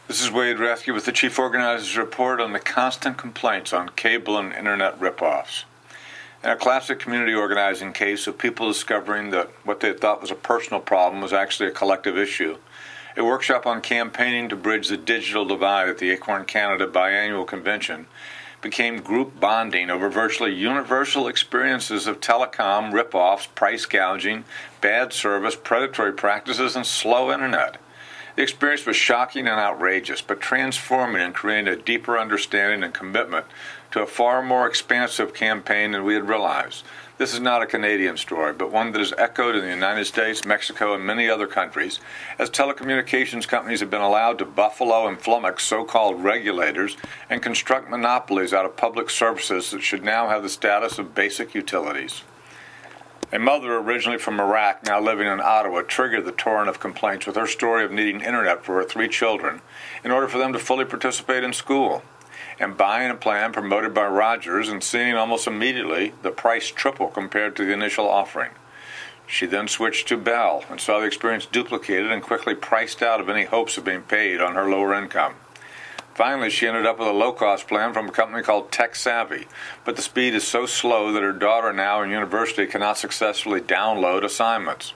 This is Wade Rathke with the Chief Organizer's Report on the constant complaints on cable and internet ripoffs. In a classic community organizing case of people discovering that what they thought was a personal problem was actually a collective issue, a workshop on campaigning to bridge the digital divide at the Acorn Canada biannual convention became group bonding over virtually universal experiences of telecom ripoffs, price gouging, bad service, predatory practices, and slow internet. The experience was shocking and outrageous, but transforming and creating a deeper understanding and commitment to a far more expansive campaign than we had realized. This is not a Canadian story, but one that is echoed in the United States, Mexico, and many other countries, as telecommunications companies have been allowed to buffalo and flummox so-called regulators and construct monopolies out of public services that should now have the status of basic utilities. A mother originally from Iraq, now living in Ottawa, triggered the torrent of complaints with her story of needing internet for her 3 children in order for them to fully participate in school, and buying a plan promoted by Rogers and seeing almost immediately the price triple compared to the initial offering. She then switched to Bell and saw the experience duplicated and quickly priced out of any hopes of being paid on her lower income. Finally, she ended up with a low-cost plan from a company called Tech Savvy, but the speed is so slow that her daughter, now in university, cannot successfully download assignments.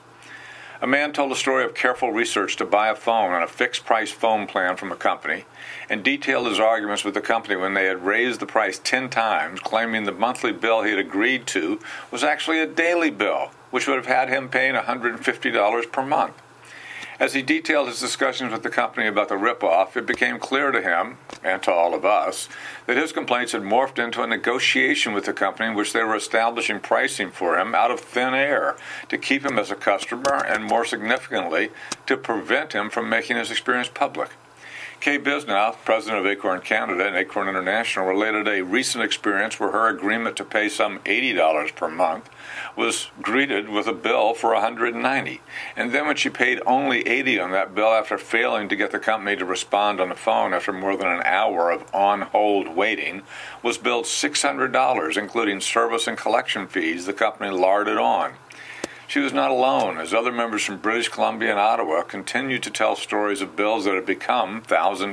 A man told a story of careful research to buy a phone on a fixed-price phone plan from a company and detailed his arguments with the company when they had raised the price 10 times, claiming the monthly bill he had agreed to was actually a daily bill, which would have had him paying $150 per month. As he detailed his discussions with the company about the ripoff, it became clear to him, and to all of us, that his complaints had morphed into a negotiation with the company in which they were establishing pricing for him out of thin air to keep him as a customer and, more significantly, to prevent him from making his experience public. Kay Bisnow, president of Acorn Canada and Acorn International, related a recent experience where her agreement to pay some $80 per month was greeted with a bill for $190, and then when she paid only $80 on that bill after failing to get the company to respond on the phone after more than an hour of on-hold waiting, was billed $600, including service and collection fees the company larded on. She was not alone, as other members from British Columbia and Ottawa continued to tell stories of bills that had become $1,000,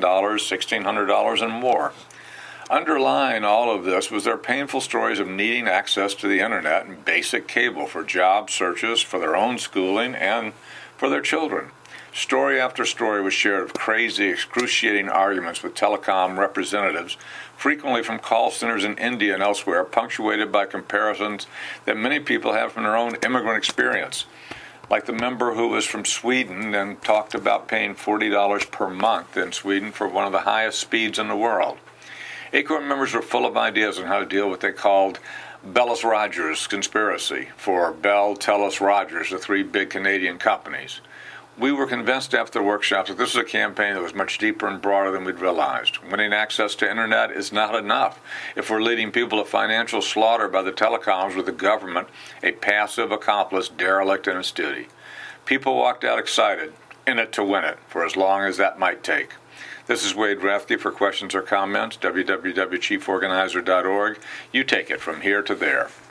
$1,600, and more. Underlying all of this was their painful stories of needing access to the internet and basic cable for job searches, for their own schooling, and for their children. Story after story was shared of crazy, excruciating arguments with telecom representatives, frequently from call centers in India and elsewhere, punctuated by comparisons that many people have from their own immigrant experience, like the member who was from Sweden and talked about paying $40 per month in Sweden for one of the highest speeds in the world. Acorn members were full of ideas on how to deal with what they called Bellis-Rogers conspiracy, for Bell, Telus, Rogers, the 3 big Canadian companies. We were convinced after the workshop that this was a campaign that was much deeper and broader than we'd realized. Winning access to internet is not enough if we're leading people to financial slaughter by the telecoms with the government, a passive accomplice derelict in its duty. People walked out excited, in it to win it, for as long as that might take. This is Wade Rathke. For questions or comments, www.chieforganizer.org. You take it from here to there.